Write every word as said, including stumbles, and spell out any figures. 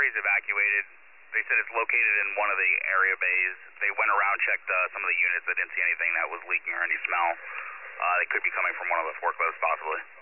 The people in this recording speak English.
inventory is evacuated. They said it's located in one of the area bays. They went around, checked uh, some of the units. They didn't see anything that was leaking or any smell. Uh, they could be coming from one of the forklifts, possibly.